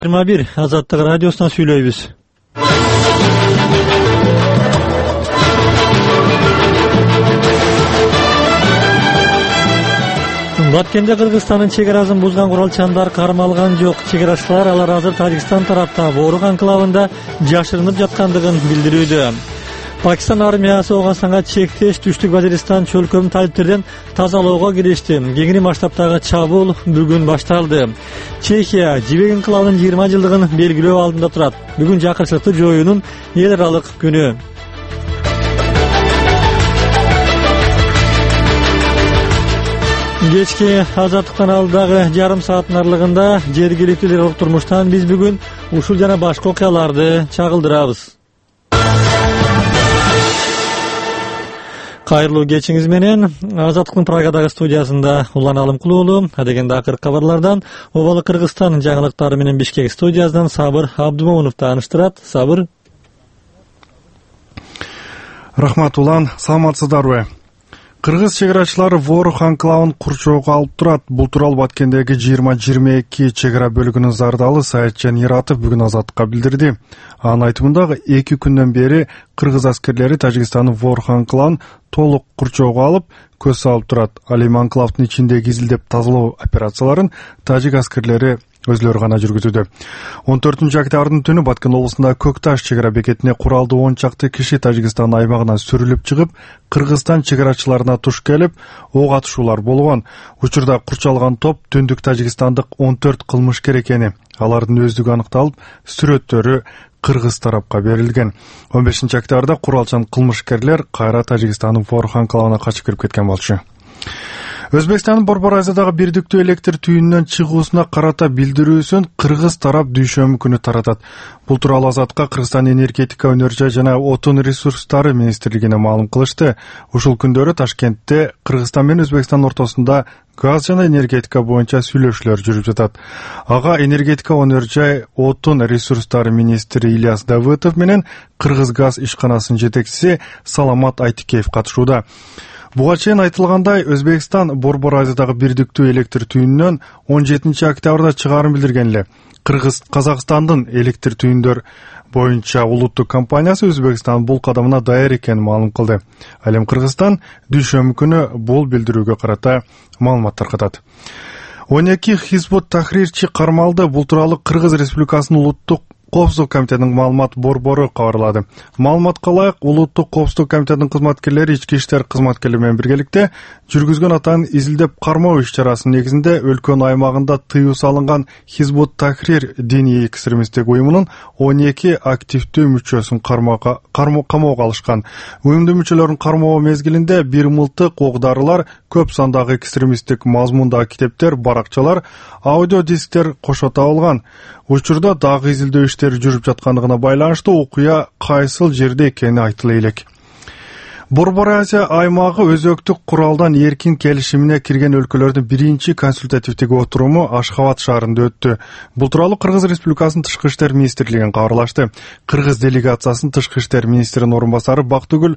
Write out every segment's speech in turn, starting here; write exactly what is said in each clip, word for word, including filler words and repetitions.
жыйырма бир Азаттык радиосунан сүйлөйбүз. Баткенде Кыргызстандын чек арасын бузган куралчандар кармалган жок. Чек арачылар алар азыр Тажикстан тарапта Борук анклавында жашырынып жаткандыгын билдирүүдө. Пакистан армиясы Ооганстанга чектеш түштүк Вазиристан чөлкөмүн талиптерден тазалоого киришти. Кеңири масштабтагы чабуул бүгүн башталды. Чехия Жибек инкылабынын жыйырма жылдыгын белгилөө алдында турат. Бүгүн жакырчылыкты жоюунун эл аралык күнү. Кечки Азаттыктан алдагы жарым сааттын аралыгында жергиликтүүлөр турмуштан биз бүгүн ушул жана башка окуяларды чагылдырабыз. Кайрылуу кечиңиз менен Азаттыктын Прагадагы студиясында Улан Алымкулуулу, адегенде акыркы кабарлардан Обалы Кыргызстан жаңылыктары менен Бишкек студиясынан Сабыр Абдумомунов тааныштырат. Сабыр. Рахмат Улан, саламатсыздарбы? Кыргыз чек арачылары Борук анклавын курчоого алып турат. Бул тууралуу Баткендеги жыйырма жыйырма эки чек ара бөлүгүнүн зардалы Саятжан Иратов бүгүн Азаттыкка билдирди. Анын айтымында эки күндөн бери кыргыз аскерлери Тажикстандын Борук анклавын толук курчоого алып, көз салып турат. Ал эми анклавдын ичиндеги изилдеп тазалоо операцияларын тажик аскерлери өзлөрү гана жүргүзүүдө. он төртүнчү октябрдын түнү Баткен облусунда Көк Таш чек ара бекетине куралдуу он чакты киши Тажикстан аймагынан сүрүлүп чыгып, Кыргызстан чек арачыларына туш келип, ок атышуулар болгон. Учурда курчалган топ түндүк тажикстандык он төрт кылмышкер экени, алардын өздүгү аныкталып, сүрөттөрү кыргыз тарапка берилген. он бешинчи октябрда куралчан кылмышкерлер кайра Тажикстандын Борук анклавына качып кирип кеткен болчу. Өзбекстандын Борбор Азиядагы бирдиктүү электр түйүнүнөн чыгуусуна карата билдирүүсүн кыргыз тарап дүйшөмбү күнү таратат. Бул тууралуу Азаттыкка Кыргызстан энергетика, өнөр жай жана отун ресурстары министрлигине маалым кылышты. Ушул күндөрү Ташкентте Кыргызстан менен Өзбекстан ортосунда газ жана энергетика боюнча сүйлөшүүлөр жүрүп жатат. Ага энергетика, өнөр жай, отун ресурстары министри Ильяс Давытов менен Кыргыз газ ишканасынын жетекчиси Саламат Айтикеев катышууда. Буга чейин айтылгандай, Өзбекстан Борбор Азиядагы бирдиктүү электр түйүнүнөн он жетинчи октябрда чыгаарын билдирген эле. Кыргыз Казакстандын электр түйүндөр боюнча улуттук компаниясы Өзбекстан бул кадамына даяр экенин маалым кылды. Ал эми Кыргызстан дүйшөмбү күнү бул билдирүүгө карата маалымат таркатат. он эки Хизбут Тахрирчи кармалды. Бул тууралуу Кыргыз Республикасынын улуттук Коопсуздук комитетинин маалымат борбору кабарлады. Маалыматка ылайык, улуттук коопсуздук комитетинин кызматкерлери ички иштер кызматкерлери менен биргеликте жүргүзгөн атаан изилдеп кармоо иш-чарасынын негизинде өлкөнүн аймагында тыюу салынган Хизбут Тахрир диний экстремисттик уюмунун он эки активдүү мүчөсүн камоого алышкан. Уюмдун мүчөлөрүн кармоо мезгилинде бир мылтык, ок-дарылар, көп сандагы экстремисттик мазмундагы китептер, баракчалар, аудио дисктер кошо табылган. Учурда дагы изилдөө иштери жүрүп жаткандыгына байланыштуу окуя кайсыл жерде экени айтыла элек. Борбор Азия аймагы өзөктүк куралдан эркин келишимине кирген өлкөлөрдүн биринчи консультативдик отуруму Ашхабад шаарында өттү. Бул тууралуу Кыргыз Республикасынын Тышкы иштер министрлигинен кабарлашты. Кыргыз делегациясынын Тышкы иштер министринин орун басары Бактыгүл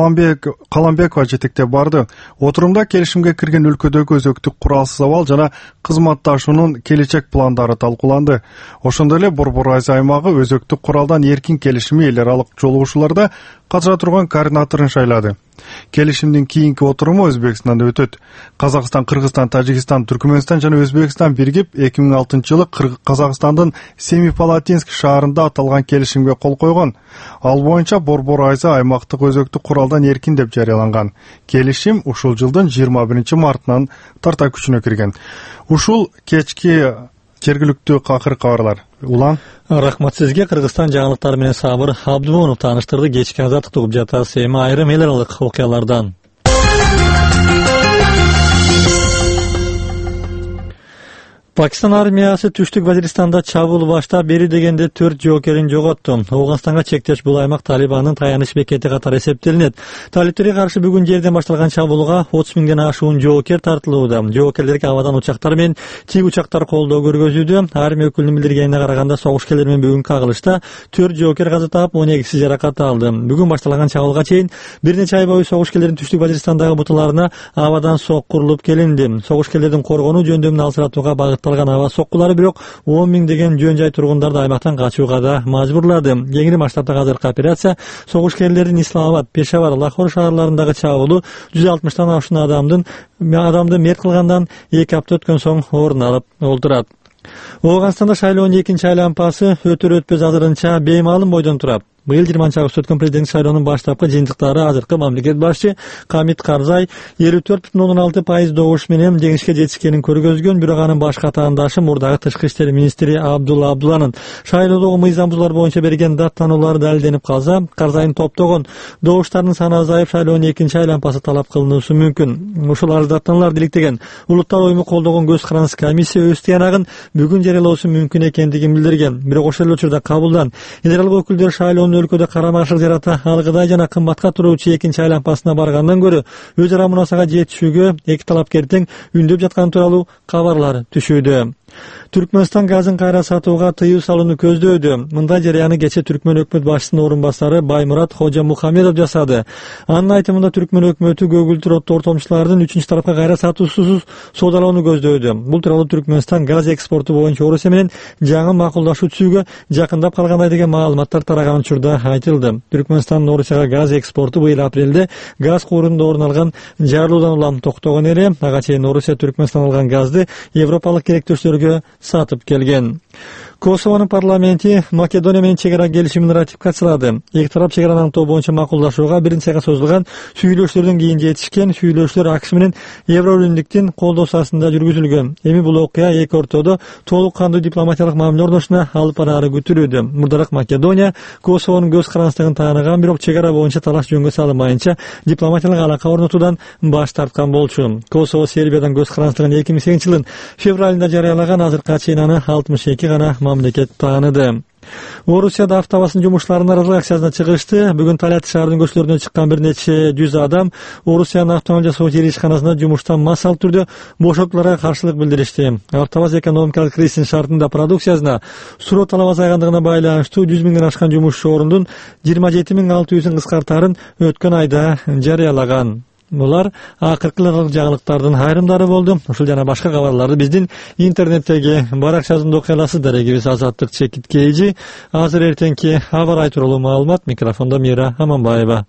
Каламбекова жетектеп барды. Отурумда келишимге кирген өлкөдөгү өзөктүк куралсыз абал жана кызматташуунун келечек пландары талкууланды. Ошондой эле Борбор Азия аймагы өзөктүк куралдан эркин келишими эл аралык жолугушууларда катыша турган координаторун шайлады. Келишимдин кийинки отуруму Өзбекстанда өтөт. Казакстан, Кыргызстан, Тажикстан, Түркмөнстан жана Өзбекстан биригип эки миң алтынчы жылы Казакстандын Семипалатинск шаарында аталган келишимге кол койгон. Ал боюнча Борбор Азия аймактык өзөктүк куралдан эркин деп жарыяланган. Келишим ушул жылдын жыйырма биринчи мартынан тарта күчүнө кирген. Ушул кечки жергиликтүү акыркы кабарлар. Улан. Рахмат сизге. Кыргызстан жаңылыктары менен Сабыр Абдумомунов тааныштырды. Кечки Азаттыкты угуп жатасыз. Эми айрым эл аралык окуялардан. Пакистан армиясы түштүк Вазиристанда чабуул баштап бери дегенде төрт жоокерин жоготту. Ооганстанга чектеш бул аймак Талибандын таяныч бекети катары эсептелинет. Талиптерге каршы бүгүн жерден башталган чабуулга отуз миңден ашуун жоокер тартылууда. Жоокерлерге абадан учактар менен тик учактар колдоо көргөзүүдө. Армия өкүлүнүн билдиргенине караганда согушкерлер менен бүгүнкү кагылышта төрт жоокер каза таап, он экиси жаракат алды. Бүгүн башталган чабуулга чейин бир нече ай бою согушкерлердин түштүк Вазиристандагы буталарына абадан соккурулуп келинди. Согушкерлердин коргонуу жөндөмүн алсыратууга багыт бакталган аба соккулары бирок он миңдеген жөн жай тургундарды аймактан качууга да мажбурлады. Кеңири масштабдагы азыркы операция согушкерлердин Исламабад, Пешавар, Лахор шаарларындагы чабуулу жүз алтымыштан ашуун адамдын адамды мерт кылгандан эки апта өткөн соң орун алып олтурат. Оогастанда шайлоонун экинчи айланпасы өтөр өтпөс азырынча беймаалым бойдон турат. Быйыл жыйырманчы август өткөн президент шайлоонун баштапкы жыйынтыктары азыркы мамлекет башчы Камит Карзай элүү төрт бүтүн ондон алты пайыз добуш менен жеңишке жетишкенин көргөзгөн, бирок анын баш катаандашы мурдагы тышкы иштер министри Абдулла Абдулланын шайлоодогу мыйзам бузуулар боюнча берген даттануулары далилденип калса, Карзайдын топтогон добуштардын саны азайып, шайлоонун экинчи айланпасы талап кылынуусу мүмкүн. Ушул даттанууларды иликтеген Улуттар уюму колдогон көз карандысыз комиссия өз тыянагын бүгүн жарыялоосу мүмкүн экендигин билдирген. Бирок ошол эле учурда кабылдан федералдык өкүлдөр шайлоонун өлкөдө карама-каршылык жарата алгыдай жана кымбатка туруучу экинчи айланпасына баргандан көрө өз ара мунасага жетишүүгө эки талапкер тең үндөп жатканы тууралуу кабарлар түшүүдө. Түркмөнстан газын кайра сатууга тыюу салууну көздөйдү. Мындай жарыяны кече Түркмөн өкмөт башчысынын орун басары Баймурат Хожа Мухамедов жасады. Анын айтымында Түркмөн өкмөтү көгүлтүр ортомчулардын үчүнчү тарапка кайра сатуусуз соодалоону көздөйдү. Бул тууралуу Түркмөнстан газ экспорту боюнча Орусия менен жаңы макулдашуу түзүүгө жакындап калгандай деген маалыматтар тараган учурда айтылды. Түркмөнстандын Орусияга газ экспорту быйыл апрелде газ куурунда орун алган жарылуудан улам токтогон эле. Ага чейин Орусия Түркмөнстан алган газды европалык керектөштөргө сатып келген. Косовонун парламенти Македония менен чек ара келишимин ратификациялады. Эки тарап чек араны аныктоо боюнча макулдашууга биринчи айга созулган сүйлөшүүлөрдөн кийин жетишкен. Сүйлөшүүлөр АКШ менен Евробирликтин колдоосу астында жүргүзүлгөн. Эми бул окуя эки ортодо толук кандуу дипломатиялык мамиле орношуна алып бараары күтүлүүдө. Мурдараак Македония Косовонун көз карандысыздыгын тааныган, бирок чек ара боюнча талаш жөнгө салынмайынча дипломатиялык алака орнотуудан баш тарткан болчу. Косово Сербиядан көз карандысыздыгын эки миң сегизинчи жылдын февралында жарыялаган, азыркыга чейин аны алтымыш эки гана мамлекет тааныды. Орусияда автобастын жумушчулары нааразылык акциясына чыгышты. Бүгүн Талят шаарынын көчөлөрүнө чыккан бир нече жүз адам Орусиянын автомобиль жасоо ишканасына жумуштан массалык түрдө бошотууларга каршылык билдиришти. Автобас экономикалык кризистин шартында продукциясына суроо талап азайгандыгына байланыштуу жүз миңден ашкан жумушчу орунун жыйырма жети миң алты жүзүн кыскартаарын өткөн айда жарыялаган. Булар акыркы жаңылыктардын айрымдары болду. Ушул жана башка кабарларды биздин интернеттеги баракчасында окуй аласыз. Дарегибиз Азаттык Чекиткейжи. Азыр эртеңки аба ырайы тууралуу маалымат. Микрофондо Мира Аманбаева.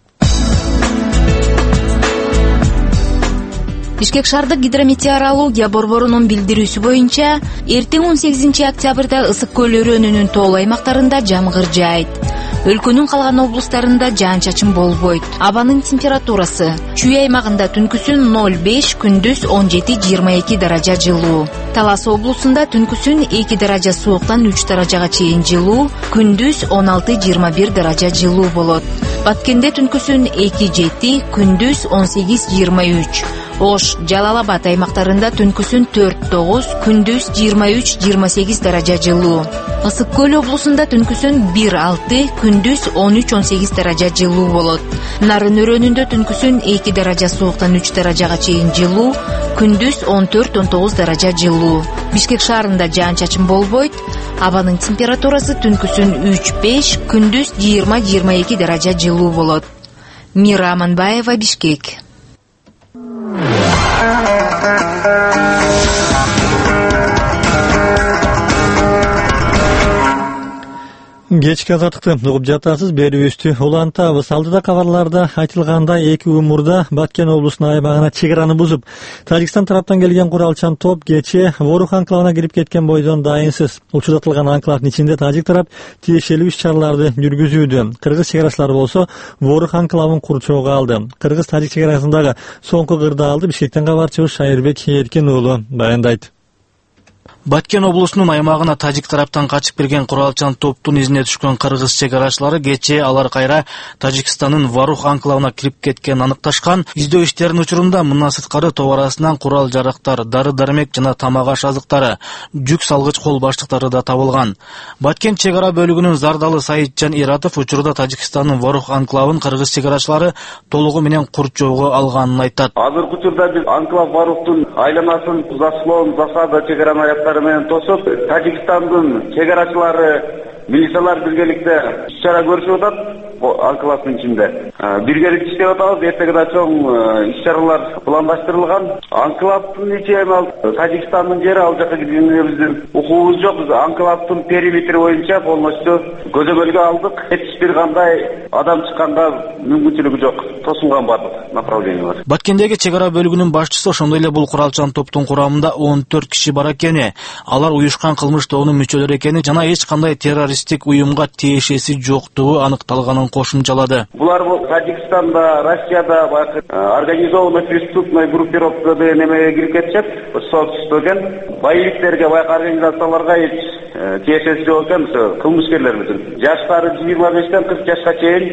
Бишкек шаардык гидрометеорология борборунун билдирүүсү боюнча, эртең он сегизинчи октябрда Ысык көл өрөөнүнүн тоол аймактарында жамгыр жаайт. Өлкөнүн калган облустарында жаан-чачын болбойт. Абанын температурасы: Чүй аймагында түнкүсүн ноль беш, күндүз он жети жыйырма эки даража жылуу. Талас облусунда түнкүсүн эки даража сууктан үч даражага чейин жылуу, күндүз он алты жыйырма бир даража жылуу болот. Баткенде түнкүсүн эки жети, күндүз он сегиз жыйырма үч. Ош, Жалал-Абад аймактарында түнкүсүн төрт тогуз, күндүз жыйырма үч жыйырма сегиз даража жылуу. Ысык көл облусунда түнкүсүн бир алты, күндүз он үч он сегиз даража жылуу болот. Нарын өрөөнүндө түнкүсүн эки даража сууктан үч даражага чейин жылуу, күндүз он төрт он тогуз даража жылуу. Бишкек шаарында жаан-чачын болбойт. Абанын температурасы түнкүсүн үч беш, күндүз жыйырма жыйырма эки даража жылуу болот. Мира Аманбаева, Бишкек. Кечки азаттыкты угуп жатасыз. Берүүбүздү улантабыз. Алдыда кабарларда айтылгандай, эки күн мурда Баткен облусунун аймагына чек араны бузуп, Тажикстан тараптан келген куралчан топ кече Ворух анклавына кирип кеткен бойдон дайынсыз. Учурдатылган анклавдын ичинде тажик тарап тиешелүү иш-чараларды жүргүзүүдө. Кыргыз чек арачылары болсо Ворух анклавын курчоого алды. Кыргыз-тажик чек арасындагы соңку кырдаалды Бишкектен кабарчыбыз Шайырбек Эркин уулу баяндайт. Баткен облусунун аймагына тажик тараптан качып кирген куралчан топтун изине түшкөн кыргыз чек арачылары кечээ алар кайра Тажикстандын Ворух анклавына кирип кеткенин аныкташкан. Издөө иштеринин учурунда мындан сырткары топ арасынан курал жарактар, дары-дармек жана тамак аш азыктары, жүк салгыч кол баштыктары да табылган. Баткен чек ара бөлүгүнүн зардалы Саитжан Иратов учурда Тажикстандын Ворух анклавын кыргыз чек арачылары толугу менен курчоого алганын айтат. Азыркы учурда биз анклав Воруктун айланасын Заслон, Засада чек ара менен тосуп, Тажикстандын чек арачылары милициялар биргеликте иш-чара көрүшүп атат анклавдын ичинде. Биргеликте иштеп атабыз, эртеге да чоң иш-чаралар пландаштырылган. Анклавдын ичи эми ал Тажикстандын жери, ал жака киргенге биздин укугубуз жок. Биз анклавдын периметри боюнча полностью көзөмөлгө алдык. Эч бир кандай адам чыкканга мүмкүнчүлүгү жок. Тосунган бардык направлениялар. Баткендеги чек ара бөлүгүнүн башчысы ошондой эле бул куралчан топтун курамында он төрт киши бар экени, алар уюшкан кылмыш тобунун мүчөлөрү экени жана эч кандай террористтик уюмга тиешеси жоктугу аныкталганын кошумчалады. Булар Тажикстанда, Россияда баягы организованно преступный группировка деген эмеге кирип кетишет. Сообщество экен. Боевиктерге баягы организацияларга эч тиешеси жок экен. Кылмышкерлер бүтүн. Жаштары жыйырма бештен кырк жашка чейин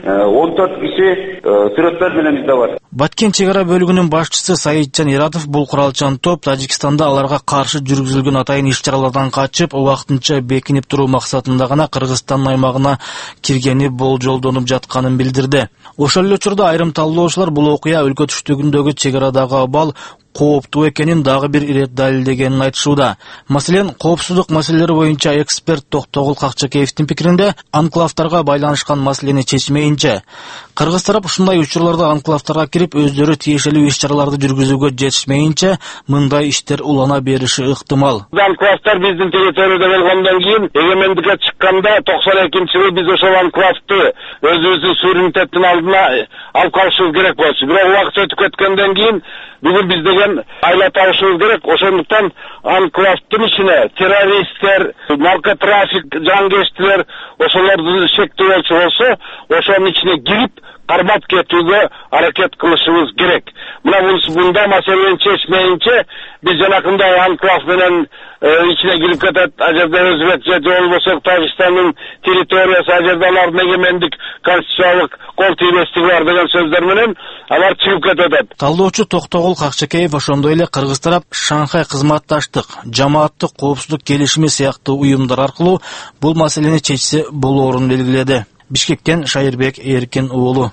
он төрт киши сүрөттөр менен бизде бар. Баткен чек ара бөлүгүнүн башчысы Саиджан Иратов бул куралчан топ Тажикстанда аларга каршы жүргүзүлгөн атайын иш-чаралардан качып, убактынча бекинип туруу максатында гана Кыргызстан аймагына киргени болжолдонуп жатканын билдирди. Ошол эле учурда айрым талдоочулар бул окуя өлкө түштүгүндөгү чек арадагы абал кооптуу экенин дагы бир ирет далилдегенин айтышууда. Маселен, коопсуздук маселелери боюнча эксперт Токтогул Какчакеевдин пикиринде, анклавдарга байланышкан маселени чечмейинче, кыргыз тарап ушундай учурларда анклавдарга кирип өздөрү тиешелүү иш-чараларды жүргүзүүгө жетишмейинче, мындай иштер улана бериши ыктымал. Анклавдар биздин территорияда болгондон кийин эгемендикке чыкканда токсон экинчи жылы биз ошол анклавды өзүбүздүн суверенитеттин алдына алып калышыбыз керек болчу. Бирок убакыт өтүп кеткенден кийин бүгүн биз деген айла табышыбыз керек. Ошондуктан анклавдын ичине террористтер, наркотрафик жангештилер, ошолорду шектөөчү болсо, ошонун ичине кирип кармап кетүүгө аракет кылышыбыз керек. Мына мында маселени чечмейинче биз жанакындай анклав менен ичине кирип кетет, а жерде өзбек же болбосо Тажикстандын территориясы, а жерде алардын эгемендик конституциялык кол тийбестиги бар деген сөздөр менен алар чыгып кетет. Талдоочу Токтогул Какчакеев ошондой эле кыргыз тарап Шанхай кызматташтык, жамааттык коопсуздук келишими сыяктуу уюмдар аркылуу бул маселени чечсе болоорун белгиледи. Бишкектен Шайырбек Эркин уулу.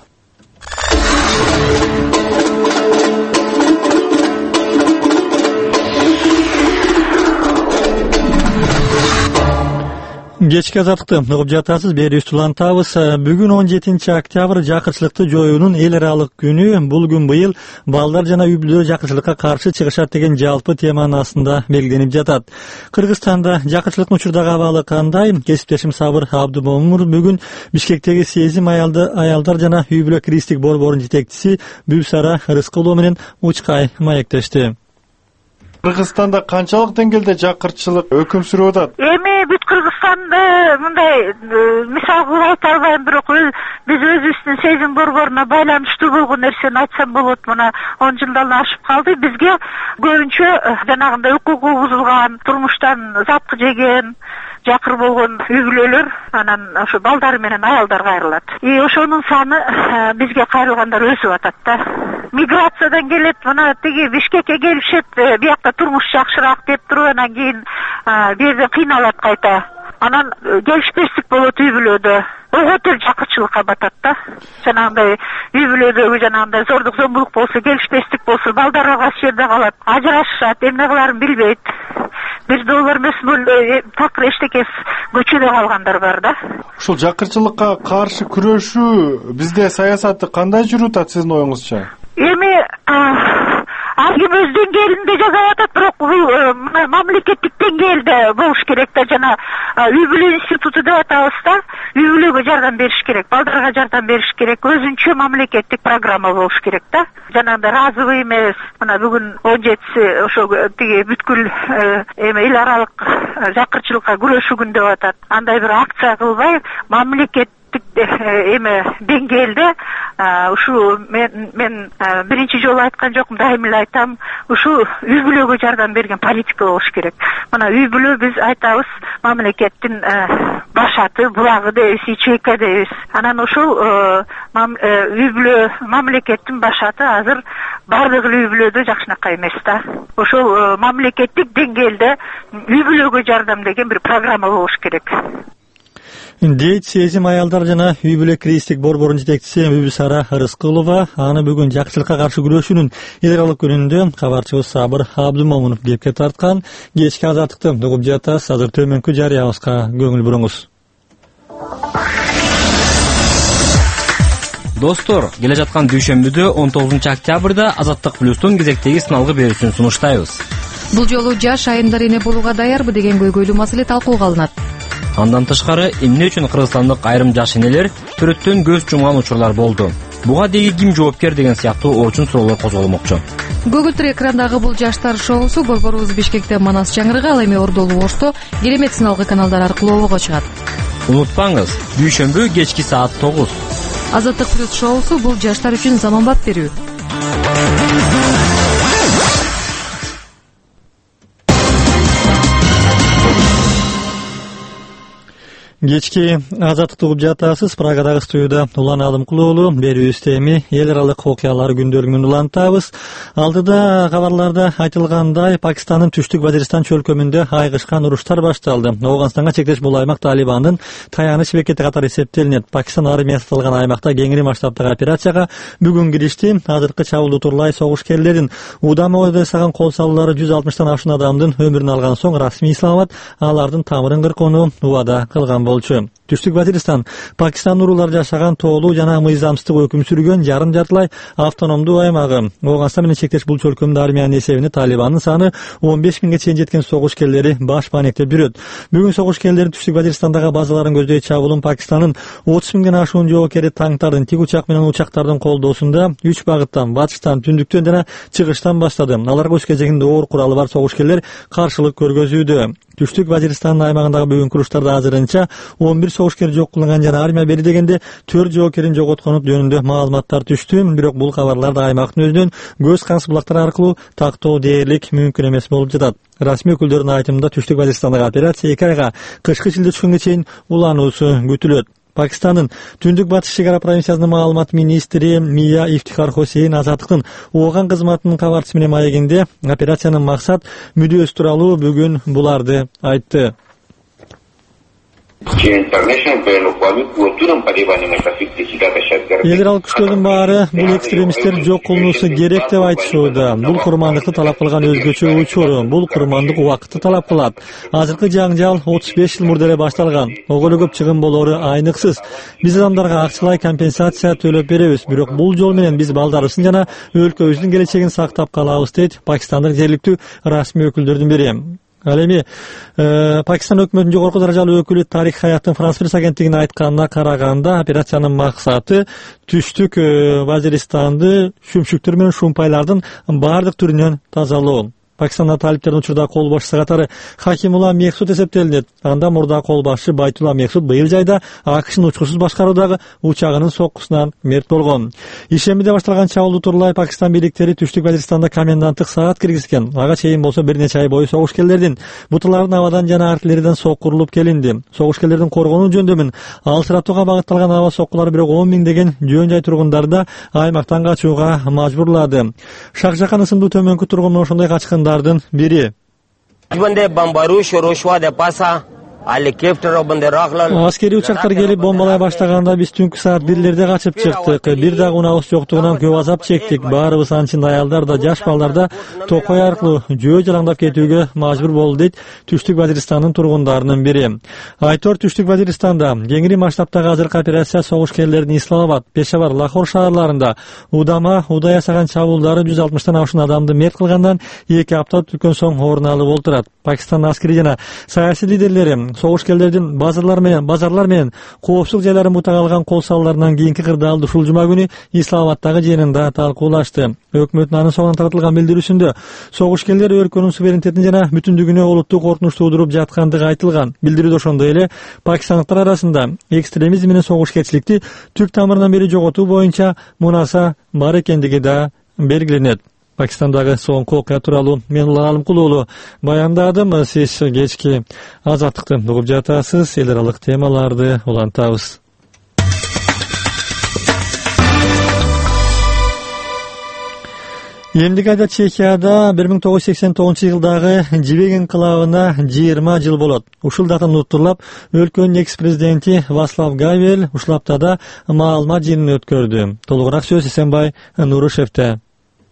Кечки азаттыкты угуп жатасыз, бери улантабыз. Бүгүн он жетинчи октябрь жакырчылыкты жоюунун эл аралык күнү. Бул күн быйыл балдар жана үй бүлө жакырчылыкка каршы чыгышат деген жалпы теманын астында белгиленип жатат. Кыргызстанда жакырчылыктын учурдагы абалы кандай? Кесиптешим Сабыр Абдумомур бүгүн Бишкектеги сезим аялды аялдар жана үй бүлө кристик борборунун жетекчиси Бүбсара Рыскулова менен учкай маектешти. Кыргызстанда канчалык деңгээлде жакырчылык өкүм сүрүп атат? Эми бүт Кыргызстанды мындай мисал кылып айта албайм, бирок биз өзүбүздүн сезим борборуна байланыштуу болгон нерсени айтсам болот. Мына он жылдан ашып калды. Бизге көбүнчө жанагындай укугу бузулган, турмуштан запкы жеген, жакыр болгон үй бүлөлөр анан ошо балдары менен аялдар кайрылат. И ошонун саны бизге кайрылгандар өсүп атат да. Миграциядан келет, мына тиги Бишкекке келишет, биякта турмуш жакшыраак деп туруп, анан кийин бу жерде кыйналат кайта. Анан келишпестик болот үй бүлөдө. Оготер жакырчылыкка батат да. Жанагындай үй бүлөдөгү жанагындай зордук зомбулук болсо, келишпестик болсо, балдар алгачы жерде калат, ажырашышат, эмне кыларын билбейт. Бир доллар эмес, такыр эчтекес көчөдө калгандар бар да. Ушул жакырчылыкка каршы күрөшүү бизде саясаты кандай жүрүп атат сиздин оюңузча? Эми ар ким өз деңгээлинде жасап атат, бирок бул мамлекеттик деңгээлде болуш керек да. Жана үй бүлө институту деп атабыз да, үй бүлөгө жардам бериш керек, балдарга жардам бериш керек, өзүнчө мамлекеттик программа болуш керек да. Жанагындай разовый эмес, мына бүгүн он жетиси ошо тиги бүткүл эми эл аралык жакырчылыкка күрөшүү күнү деп атат. Андай бир акция кылбай, мамлекет эме деңгээлде ушу мен мен биринчи жолу айткан жокмун, дайым эле айтам, ушу үй бүлөгө жардам берген политика болуш керек. Мына үй бүлө биз айтабыз мамлекеттин башаты, булагы дейбиз, ичейка дейбиз. Анан ошол үй бүлө мамлекеттин башаты азыр бардык үй бүлөдө жакшынакай эмес да. Ошол мамлекеттик деңгээлде үй бүлөгө жардам деген бир программа болуш керек. Дейт сезим аялдар жана үй бүлө кристик борборунун жетекчиси Бүбсара Рыскулова. Аны бүгүн жакырчылыкка каршы күрөшүүнүн эл аралык күнүндө кабарчыбыз Сабыр Абдумомунов кепке тарткан. Кечки азаттыкты угуп жатасыз. Азыр төмөнкү жарыябызга көңүл буруңуз. Достор, келе жаткан дүйшөмбүдө он тогузунчу октябрда Азаттык плюстун кезектеги сыналгы берүүсүн сунуштайбыз. Бул жолу жаш айымдар эне болууга даярбы деген көйгөйлүү маселе талкууга алынат. Андан тышкары, эмне үчүн кыргызстандык айрым жаш энелер төрөттөн көз жумган учурлар болду? Буга деги ким жоопкер деген сыяктуу оочун суроолор козголмокчу. Көгүлтүр экрандагы бул жаштар шоусу борборубуз Бишкекте Манас Чаңырга, ал эми Ордолу Ошто керемет сыналгы каналдар аркылуу обого чыгат. Унутпаңыз, дүйшөмбү кечки саат тогуз. Азаттык плюс шоусу бул жаштар үчүн заманбап берүү. Кечки азаттыкты угуп жатасыз. Прагадагы студияда Улан Алымкулуулу берүүбүздө эми эл аралык окуялар күндөлүгүн улантабыз. Алдыда кабарларда айтылгандай, Пакистандын түштүк Вазиристан чөлкөмүндө айгышкан уруштар башталды. Ооганстанга чектеш бул аймак Талибандын таяныч бекети катары эсептелинет. Пакистан армиясы аталган аймакта кеңири масштабтагы операцияга бүгүн киришти. Азыркы чабуулду турлай согушкерлердин удама жасаган кол салуулары жүз алтымыштан ашуун адамдын өмүрүн алган соң расмий Исламабад алардын тамырын кыркууну убада кылган болчу. Түштүк Вазиристан Пакистан уруулар жашаган тоолуу жана мыйзамсыздык өкүм сүргөн жарым жартылай автономдуу аймагы. Ооганстан менен чектеш бул чөлкөмдө армиянын эсебинде Талибандын саны он беш миңге чейин жеткен согушкерлери баш маанектеп жүрөт. Бүгүн согушкерлер Түштүк Вазиристандагы базаларын көздөй чабуулун Пакистандын отуз миңден ашуун жоокери танктардын, тик учак менен учактардын колдоосунда үч багыттан, батыштан, түндүктөн жана чыгыштан баштады. Аларга өз кезегинде оор куралы бар согушкерлер каршылык көргөзүүдө. Түштүк Вазиристанын аймагындагы бүгүнкү уруштарда азырынча он бир согушкер жок кылынган жана армия бери дегенде төрт жоокерин жоготкону жөнүндө маалыматтар түштү. Бирок бул кабарлар да аймактын өзүнөн көз камсыз булактар аркылуу тактоо дээрлик мүмкүн эмес болуп жатат. Расмий өкүлдөрдүн айтымында Түштүк Вазиристандагы операция эки айга кышкы шилде түшкөнгө чейин улануусу күтүлөт. Пакистандын түндүк батыш шекара провинциясынын маалымат министри Мия Ифтихар Хосейн Азаттыктын ооган кызматынын кабарчысы менен маегинде операциянын максат мүдөөсү тууралуу бүгүн буларды айтты. Эл аралык күчтөрдүн баары бул экстремисттер жок кылынуусу керек деп айтышууда. Бул курмандыкты талап кылган өзгөчө учур. Бул курмандык убакытты талап кылат. Азыркы жаңжал отуз беш жыл мурда эле башталган. Ого эле көп чыгым болору айныксыз. Биз адамдарга акчалай компенсация төлөп беребиз. Бирок бул жол менен биз балдарыбыздын жана өлкөбүздүн келечегин сактап калабыз, дейт пакистандык жергиликтүү расмий өкүлдөрдүн бири. Ал эми Пакистан өкмөтүнүн жогорку даражалуу өкүлү Тарик Хаяттын Франс пресс агенттигине айтканына караганда, операциянын максаты түштүк Вазиристанды шүмшүктөр менен шумпайлардын баардык түрүнөн тазалоо. Пакистанда талиптердин учурда кол башчысы катары Хакимулла Мехсуд эсептелинет. Анда мурда кол башчы Байтулла Мехсуд быйыл жайда АКШнын учкусуз башкаруудагы учагынын соккусунан мерт болгон. Ишембиде башталган чабуулду турлай Пакистан бийликтери Түштүк Вазиристанда коменданттык саат киргизген. Ага чейин болсо бир нече ай бою согушкерлердин буталарын абадан жана артиллериядан соккурулуп келинди. Согушкерлердин коргонуу жөндөмүн алчыратууга багытталган аба соккулары бирок он миңдеген жөн жай тургундарды аймактан качууга мажбурлады. Шакжакан ысымдуу төмөнкү тургун ошондой качкын бири. Аскери учактар келип бомбалай баштаганда биз түнкү саат бирлерде качып чыктык. Бир дагы унабыз жоктугунан көп азап чектик. Баарыбыз анчын аялдар да, жаш балдар да токой аркылуу жөө жалаңдап кетүүгө мажбур болду, дейт Түштүк Вазиристанын тургундарынын бири. Айтор Түштүк Вазиристанда кеңири масштабтагы азыркы операция согушкерлердин Исламабад, Пешавар, Лахор шаарларында удама уда ясаган чабуулдары жүз алтымыштан ашуун адамды мерт кылгандан эки апта өткөн соң орун алып олтурат. Пакистандын аскери жана саясий лидерлери согушкерлердин базарлар менен базарлар менен коопсуздук жайларын бутага алган кол салууларынан кийинки кырдаалды ушул жума күнү Исламабадтагы жыйынында талкуулашты. Өкмөттүн анын соңунан таратылган билдирүүсүндө согушкерлер өлкөнүн суверенитетин жана бүтүндүгүнө олуттуу коркунуч туудуруп жаткандыгы айтылган. Билдирүүдө ошондой эле пакистандыктар арасында экстремизм менен согушкерчиликти түп тамырынан бери жоготуу боюнча мунаса бар экендиги да белгиленет. Пакистандагы соңку окуя тууралуу мен Улан Алымкулуулу баяндадым. Сиз кечки азаттыкты угуп жатасыз. Эл аралык темаларды улантабыз. Эмдиги айда Чехияда бир миң тогуз жүз сексен тогузунчу жылдагы жибек инкылабына жыйырма жыл болот. Ушул датаны уnuttурлап, өлкөнүн экс-президенти Вацлав Гавел ушул аптада маалымат жыйынын өткөрдү. Толугураак сөз Эсенбай Нурушевте.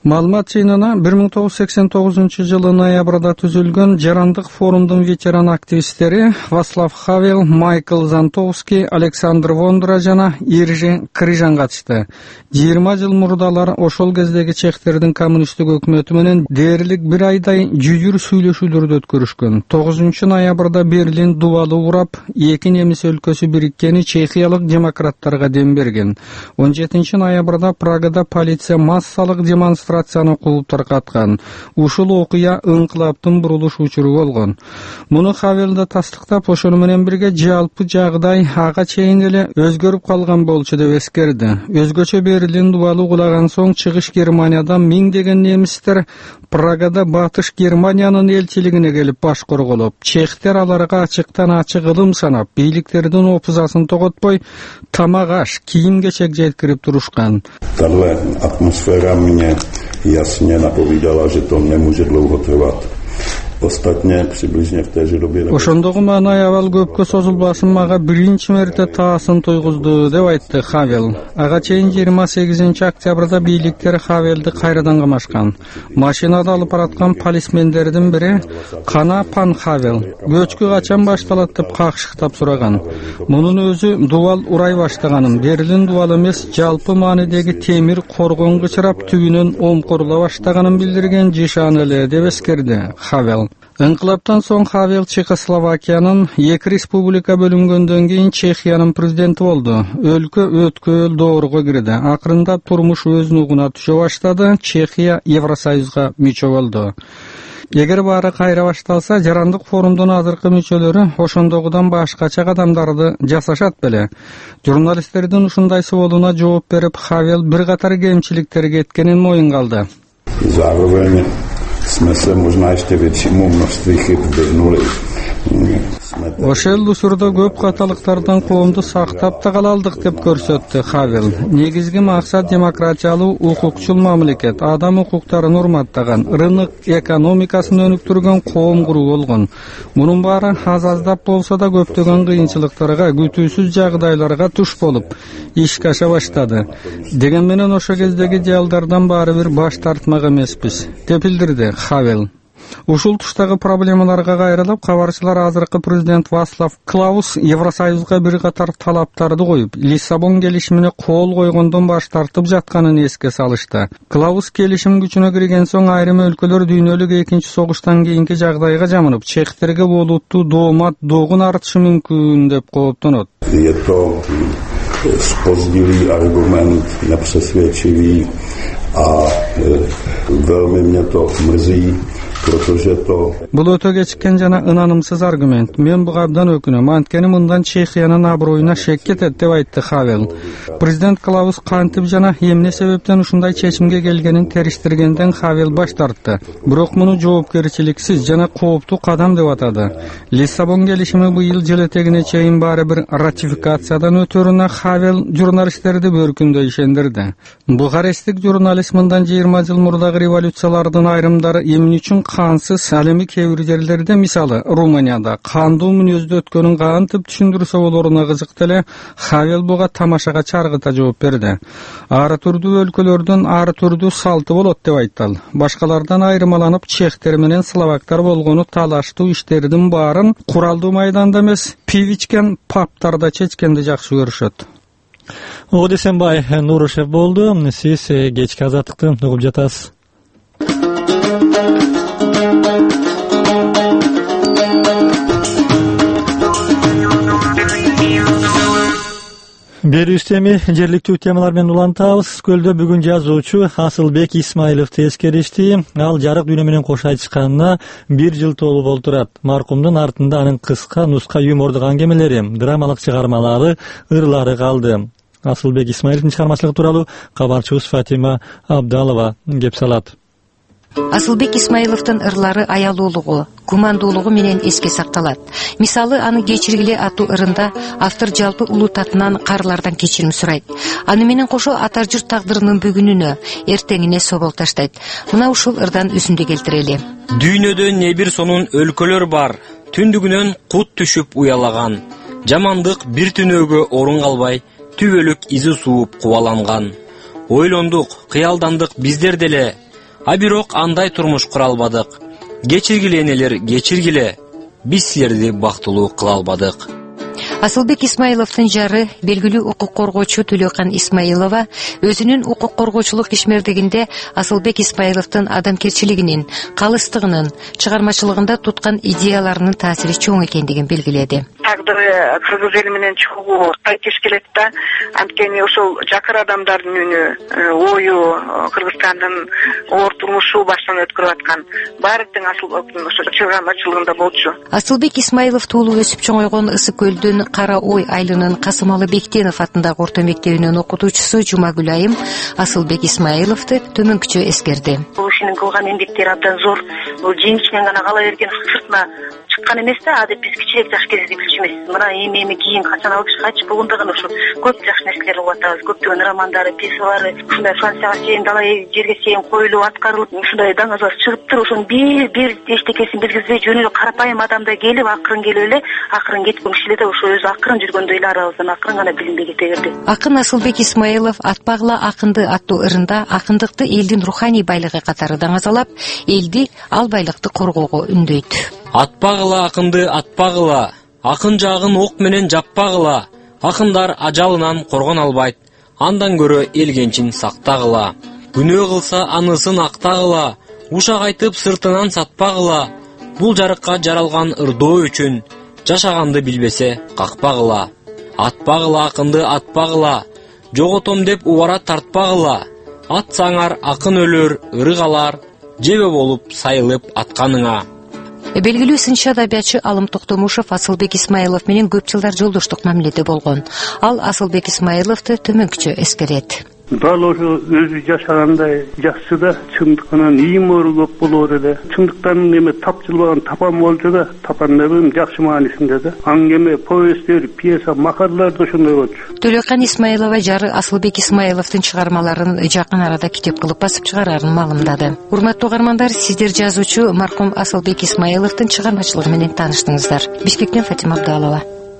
Маалымат жыйынына бир миң тогуз жүз сексен тогузунчу жылы ноябрда түзүлгөн Жарандык форумдун ветеран активисттери Вацлав Хавел, Майкл Зантовский, Александр Вондра жана Иржи Крижан катышты. жыйырма жыл мурдалар ошол кездеги чехтердин коммунисттик өкмөтү менен дээрлик бир айдай жүзүр сүйлөшүүлөрдү өткөрүшкөн. тогузунчу ноябрда Берлин дубалы урап, эки немис өлкөсү бириккени чехиялык демократтарга дем берген. он жетинчи ноябрда Прагада полиция массалык демонстрацияны кылып таркаткан. Ушул окуя ыңкылаптын бурулуш учуру болгон. Муну Хавел да тастыктап, ошону менен бирге жалпы жагдай ага чейин эле өзгөрүп калган болчу деп эскерди. Өзгөчө Берлин дубалы угулаган соң чыгыш Германиядан миңдеген немистер Прагада Батыш Германиянын элчилигине келип баш корголоп, чехтер аларга ачыктан ачык ылым санап, бийликтердин опузасын тоготпой, тамак аш, кийим-кечек жеткирип турушкан. Tahle atmosféra mě jasně napovídala, že to nemůže dlouho trvat. Ostatně přibližně v téže době... Ошондогу маанай абал көпкө созулбашын мага биринчи мерте таасын тойгузду деп айтты Хавел. Ага чейин жыйырма сегизинчи октябрда бийликтер Хавелди кайрадан камашкан. Машинада алып бараткан полисмендердин бири Кана Пан Хавел көчкү качан башталат деп какшыктап сураган. Мунун өзү дубал урай баштаганын, Берлин дубалы эмес, жалпы маанидеги темир коргон кычырап түбүнөн омкорула баштаганын билдирген жишан эле деп эскерди Хавел. Инкылаптан соң Хавел Чехословакиянын эки республика бөлүнгөндөн кийин Чехиянын президенти болду. Өлкө өткөл доорго кирди. Акырында турмуш өз нугуна түшө баштады. Чехия Евросоюзга мүчө болду. Эгер баары кайра башталса, Жарандык форумдун азыркы мүчөлөрү ошондогудан башкача кадамдарды жасашат беле. Журналисттердин ушундайсы болууна жооп берип, Хавел бир катар кемчиликтерге эткенин моюнга алды. Jsme se možná ještě většímu množství chyb vyhnuli. Ошол учурда көп каталыктардан коомду сактап да кала алдык деп көрсөттү Хавел. Негизги максат демократиялуу, укукчул мамлекет, адам укуктарын урматтаган, рынок экономикасын өнүктүргөн коом куруу болгон. Мунун баары аз-аздап болсо да көптөгөн кыйынчылыктарга, күтүүсүз жагдайларга туш болуп, ишке аша баштады. Деген менен ошол кездеги жалдардан баары бир баш тартмак эмеспиз, деп билдирди Хавел. Ушул туштагы проблемаларга кайрылып, кабарчылар азыркы президент Вацлав Клаус Евросоюзга бир катар талаптарды коюп, Лиссабон келишимине кол койгондон баш тартып жатканын эске салышты. Клаус келишим күчүнө кирген соң айрым өлкөлөр дүйнөлүк экинчи согуштан кийинки жагдайга жамынып, чехтерге болуттуу доомат догун артышы мүмкүн деп кооптонот. Spozdilý argument, nepřesvědčivý a velmi mě to mrzí, protože to... Бул өтө кечиккен жана ынанымсыз аргумент. Мен буга абдан өкүнөм. Анткени мындан Чехиянын аброюна шек кетет деп айтты Хавел. Президент Клаус кантип жана эмне себептен ушундай чечимге келгенин териштиргенден Хавел баш тартты. Бирок муну жоопкерчиликсиз жана кооптуу кадам деп атады. Лиссабон келишими быйыл жыл этегине чейин баары бир ратификациядан өтөрүнө Хавел журналисттерди бөркүндө ишендирди. Бухаресттик журналист мындан жыйырма жыл мурдагы революциялардын айрымдары эмне үчүн кансыз, ал эми кээ бир жерлерде, мисалы Румынияда кандуу мүнөздө өткөнүн кантип түшүндүрсө болоруна кызыкты эле Хавел буга тамашага чаргыта жооп берди. Ар түрдүү өлкөлөрдүн ар түрдүү салты болот деп айтты. Башкалардан айырмаланып, чехтер менен словактар болгону талаштуу иштердин баарын куралдуу майданда эмес, пив ичкен пабтарда чечкенди жакшы көрүшөт. Одесенбай Нурушев болду. Сиз кечки азаттыкты угуп жатасыз. Берүүбүздө эми жергиликтүү темалар менен улантабыз. Көлдө бүгүн жазуучу Асылбек Исмаиловду эскеришти. Ал жарык дүйнө менен кош айтышканына бир жыл толуп олтурат. Маркумдун артында анын кыска, нуска юмордук аңгемелери, драмалык чыгармалары, ырлары калды. Асылбек Исмаиловдун чыгармачылыгы тууралуу кабарчыбыз Фатима Абдалова кеп салат. Асылбек Исмаиловдун ырлары аялуулугу, гумандуулугу менен эске сакталат. Мисалы, аны кечиргиле аттуу ырында автор жалпы улуу татынан каарылардан кечирим сурайт. Аны менен кошо атар журт тагдырынын бүгүнүнө, эртеңине собол таштайт. Мына ушул ырдан үзүндү келтирели. Дүйнөдө не бир сонун өлкөлөр бар. Түндүгүнөн кут түшүп уялаган. Жамандык бир түнөөгө орун калбай, түбөлүк изи сууп кубаланган. Ойлондук, кыялдандык биздер деле. А бирок андай турмуш кура албадык. Кечиргиле энелер, кечиргиле. Биз силерди бактылуу кыла албадык. Асылбек Исмаиловдун жары, белгилүү укук коргоочу Төлөкан Исмаилова өзүнүн укук коргоочулук ишмердигинде Асылбек Исмаиловдун адамгерчилигинин, калыстыгынын, чыгармачылыгында туткан идеяларынын таасири чоң экендигин белгиледи. Тагдыры кыргыз эли менен чогуу кайтыш келет да, анткени ошол жакыр адамдардын үнү, ою, Кыргызстандын оор турмушу баштан өткөрүп аткан баардыктын Асылбектин ошо чыгармачылыгында болчу. Асылбек Исмаилов туулуп өсүп чоңойгон Ысык көлдүн Кара Ой айылынын Касымалы Бектенов атындагы орто мектебинин окутуучусу Жумагүл айым Асылбек Исмаиловду төмөнкүчө эскерди. Бул кишинин кылган эмгектери абдан зор. Бул жеңишинен гана кала берген сыртына чыккан эмес да, а деп биз кичирээк жаш кезди билчү эмеспиз. Мына эми эми кийин качан алып чыкайчы болгондогун ошо көп жакшы нерселер угуп атабыз. Көптөгөн романдары, пьесалары, ушундай Францияга чейин, дала жерге чейин коюлуп аткарылып, ушундай даңазга чыгыптыр. Ошонун бир бир эчтекесин билгизбей жөн эле карапайым адамдай келип, акырын келип эле, акырын кетким кишиле да ошо өзү акырын жүргөндөй эле арабыздан акырын гана билинбей кете берди. Акын Асылбек Исмаилов Атпагыла акынды аттуу ырында акындыкты элдин руханий байлыгы катары даңазалап, элди ал байлыкты коргоого үндөйт. Атпагыла акынды атпагыла, акын жагын ок менен жаппагыла, акындар ажалынан коргон албайт, андан көрө элгенчин сактагыла. Күнөө кылса анысын актагыла, ушак айтып сыртынан сатпагыла, бул жарыкка жаралган ырдоо үчүн, жашаганды билбесе какпагыла. Атпагыла акынды атпагыла, жоготом деп убара тартпагыла, атсаңар акын өлөр, ырык алар, жебе болуп сайылып атканыңа. Белгилүү сынчы адабиятчы Алым Токтомушев Асылбек Исмаилов менен көп жылдар жолдоштук мамиледе болгон. Ал Асылбек Исмаиловду төмөнкүчө эскерет. Дал ошо өзү жашагандай жакшы да, чындыгынан иймөр көп болор эле. Чындыктан эме тапчылбаган тапан болчу да, тапан эми жакшы маанисинде да. Аңгеме, повесттер, пьеса, макалалар да ошондой болчу. Төлөкан Исмаилова жары Асылбек Исмаиловдун чыгармаларын жакын арада китеп кылып басып чыгарарын маалымдады. Урматтуу угармандар, сиздер жазуучу маркум Асылбек Исмаиловдун чыгармачылыгы менен тааныштыңыздар. Бишкектен Фатима Абдалова.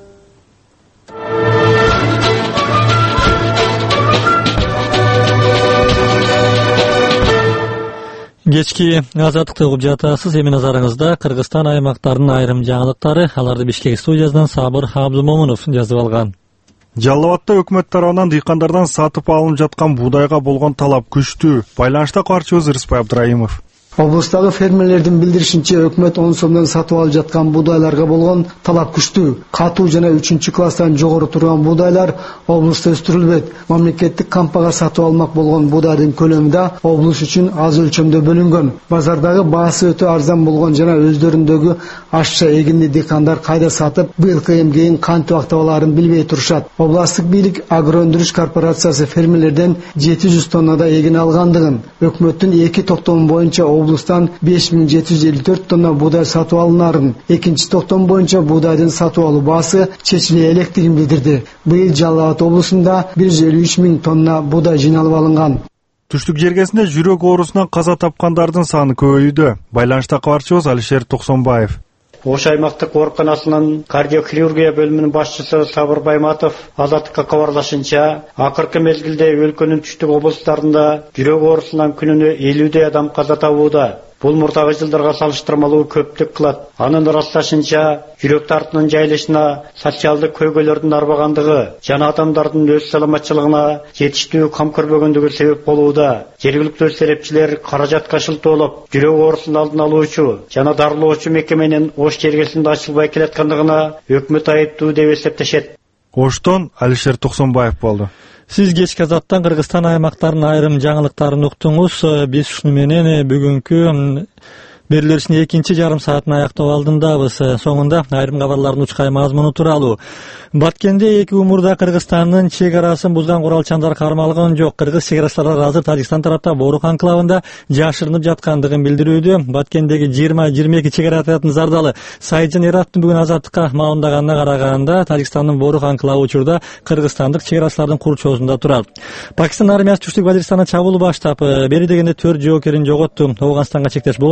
Кечки азаттыкты угуп жатасыз. Эми назарыңызда Кыргызстан аймактарынын айрым жаңылыктары. Аларды Бишкек студиясынан Сабыр Абдумомунов жазып алган. Жалал Абадта өкмөт тарабынан дыйкандардан сатып алынып жаткан буудайга болгон талап күчтүү. Байланышта каарчыбыз Рыспай Абдраимов. Облустагы фермерлердин билдиришинче, өкмөт он сомдон сатып алып жаткан буудайларга болгон талап күчтүү. Катуу жана үчүнчү класстан жогору турган буудайлар облуста өстүрүлбөйт. Мамлекеттик кампага сатып алмак болгон буудайдын көлөмү да облус үчүн аз өлчөмдө бөлүнгөн. Базардагы баасы өтө арзан болгон жана өздөрүндөгү ашча эгинди дыйкандар кайда сатып, быйылкы эмгегин кантип актабаларын билбей турушат. Областык бийлик агро өндүрүш корпорациясы фермерлерден жети жүз тоннада эгин алгандыгын, өкмөттүн эки токтому боюнча облустан беш миң жети жүз элүү төрт тонна буудай сатып алынарын, экинчи токтом боюнча буудайдын сатып алуу баасы чечиле электигин билдирди. Быйыл Жалал Абад облусунда бир жүз элүү үч миң тонна буудай жыйналып алынган. Түштүк жергесинде жүрөк оорусунан каза тапкандардын саны көбөйдү. Байланышта кабарчыбыз Алишер Токсонбаев. Ош аймактык ооруканасынын кардиохирургия бөлүмүнүн башчысы Сабыр Байматов Азаттыкка кабарлашынча, акыркы мезгилде өлкөнүн түштүк облустарында жүрөк оорусунан күнүнө элүүдөй адам каза табууда. Бул мурдагы жылдарга салыштырмалуу көптүк кылат. Анын ырасташынча, жүрөк тартынын жайылышына социалдык көйгөйлөрдүн арбагандыгы жана адамдардын өз саламатчылыгына жетиштүү кам көрбөгөндүгү себеп болууда. Жергиликтүү серепчилер каражатка шылтоолоп, жүрөк оорусун алдын алуучу жана дарылоочу мекеменин Ош жергесинде ачылбай келаткандыгына өкмөт айыптуу деп эсептешет. Оштон Алишер Токсонбаев болду. Сиз кечки азаттан Кыргызстан аймактарынын айрым жаңылыктарын уктуңуз. Биз ушуну менен бүгүнкү берилишин экинчи жарым саатын аяктап алдындабыз. Соңунда айрым кабарлардын учкай мазмуну тууралуу. Баткенде эки умурда Кыргызстандын чек арасын бузган куралчандар кармалган жок. Кыргыз чек арачылары азыр Тажикстан тарапта Борук анклавында жашырынып жаткандыгын билдирүүдө. Баткендеги жыйырма жыйырма эки чек арачылардын зардалы Сайжан Эраттын бүгүн азаттыкка маалымдаганына караганда, Тажикстандын Борук анклавы учурда кыргызстандык чек арачылардын курчоосунда турат. Пакистан армиясы Түштүк Вазиристанга чабуул баштап, бери дегенде төрт жоокерин жоготту. Ооганстанга чектеш бул аймак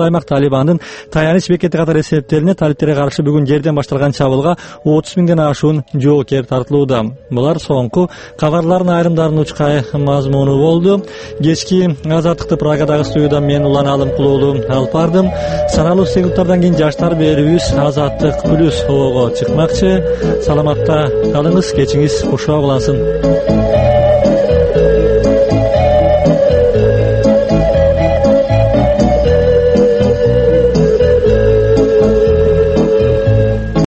Талибандын таяныч бекети катары эсептелине талиптерге каршы бүгүн жерден башталган чабуулга отуз миңден ашуун жоокер тартылууда. Булар соңку кабарлардын айрымдарынын учкай мазмуну болду. Кечки азаттыкты Прагадагы студияда мен Улан Алымкулуулу алып бардым. Саналуу секундтардан кийин жаштар берүүбүз Азаттык плюс ого чыкмакчы. Саламатта калыңыз, кечиңиз кушак улансын.